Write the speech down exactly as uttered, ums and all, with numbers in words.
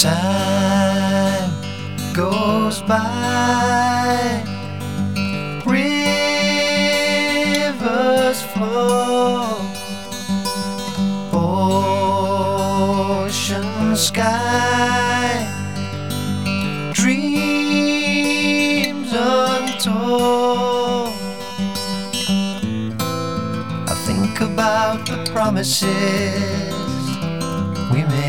Time goes by, rivers flow, ocean sky, dreams untold. I think about the promises